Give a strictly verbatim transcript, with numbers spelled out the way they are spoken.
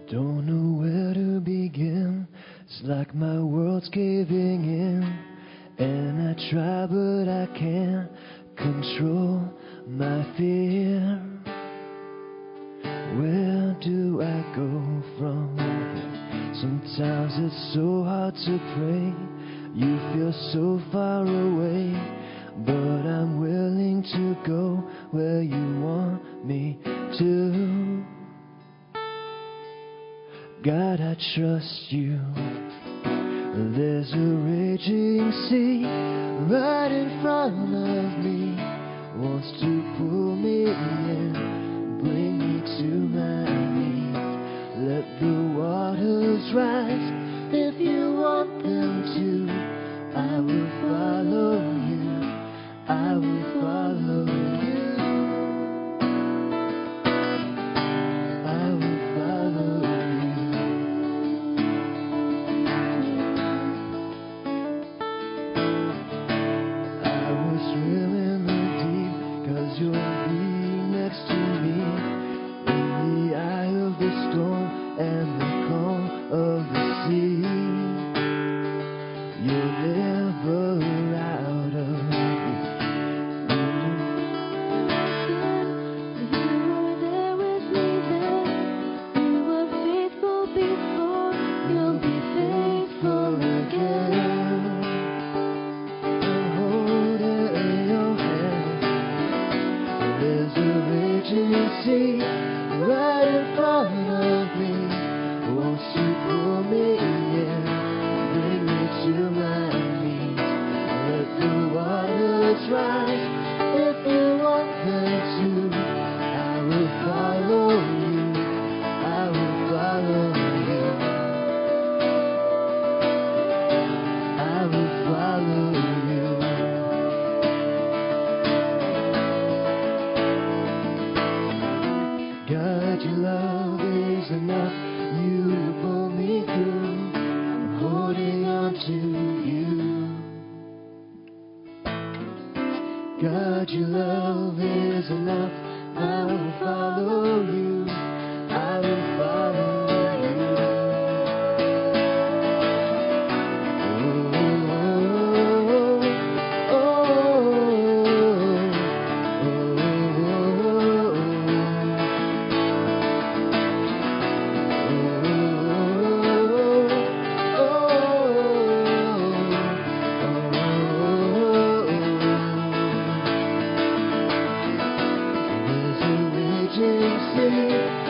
Don't know where to begin. It's like my world's caving in, and I try but I can't control my fear. Where do I go from here? Sometimes it's so hard to pray. You feel so far away, but I'm willing to go where you want me to. God, I trust you. There's a raging sea right in front of me, wants to pull me in, bring me to my knees. Let the waters rise if you want them to. I will follow you, I will follow you, I will follow you. I will swim in the deep, cause you'll be next to me, in the eye of the storm and the calm of the sea. You're never out of reach. You were there with me then. You were faithful before. You'll be faithful again. I'm holding your hand. There's a raging sea right in front of me, wants to pull me in, bring me to my knees. Let the waters rise if you want them to. I will follow you, I will follow you, I will follow you. God, your love is enough. You pull me through. I'm holding on to you. God, your love is enough. I will follow you, I will follow you. Oh, oh, oh, There's a raging sea